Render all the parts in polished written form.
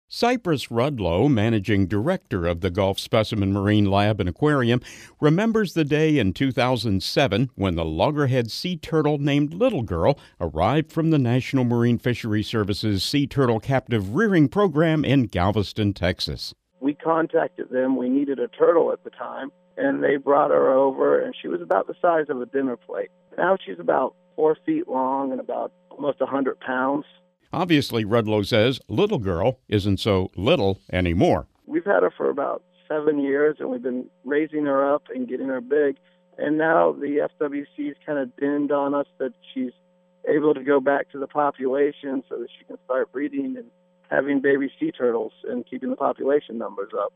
Cypress Rudlow, managing director of the Gulf Specimen Marine Lab and Aquarium, remembers the day in 2007 when the loggerhead sea turtle named Little Girl arrived from the National Marine Fisheries Service's Sea Turtle Captive Rearing Program in Galveston, Texas. We contacted them. We needed a turtle at the time, and they brought her over, and she was about the size of a dinner plate. Now she's about 4 feet long and about almost 100 pounds. Obviously, Rudlow says Little Girl isn't so little anymore. We've had her for about 7 years, and we've been raising her up and getting her big. And now the FWC's kind of dinned on us that she's able to go back to the population so that she can start breeding and having baby sea turtles and keeping the population numbers up.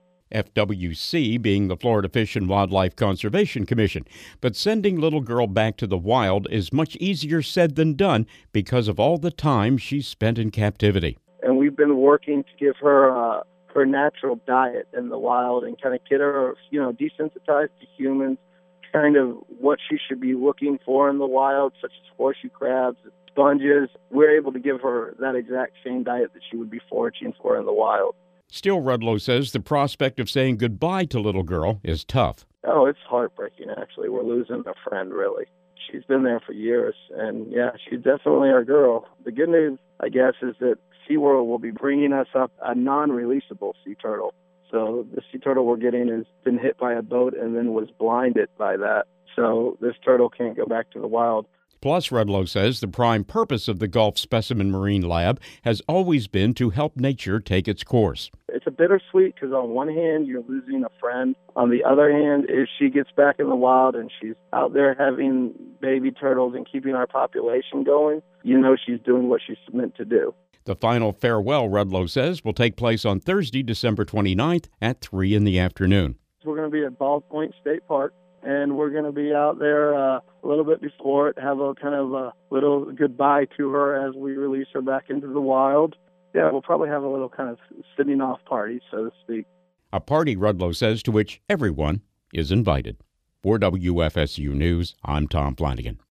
FWC being the Florida Fish and Wildlife Conservation Commission. But sending Little Girl back to the wild is much easier said than done because of all the time she's spent in captivity. And we've been working to give her her natural diet in the wild and kind of get her, desensitized to humans, kind of what she should be looking for in the wild, such as horseshoe crabs, sponges. We're able to give her that exact same diet that she would be foraging for in the wild. Still, Rudlow says the prospect of saying goodbye to Little Girl is tough. Oh, it's heartbreaking, actually. We're losing a friend, really. She's been there for years, and yeah, she's definitely our girl. The good news, I guess, is that SeaWorld will be bringing us up a non-releasable sea turtle. So the sea turtle we're getting has been hit by a boat and then was blinded by that. So this turtle can't go back to the wild. Plus, Rudlow says the prime purpose of the Gulf Specimen Marine Lab has always been to help nature take its course. It's a bittersweet because on one hand, you're losing a friend. On the other hand, if she gets back in the wild and she's out there having baby turtles and keeping our population going, she's doing what she's meant to do. The final farewell, Rudlow says, will take place on Thursday, December 29th at 3 in the afternoon. We're going to be at Ball Point State Park, and we're going to be out there a little bit before it, have a kind of a little goodbye to her as we release her back into the wild. Yeah, we'll probably have a little kind of sitting off party, so to speak. A party, Rudlow says, to which everyone is invited. For WFSU News, I'm Tom Flanagan.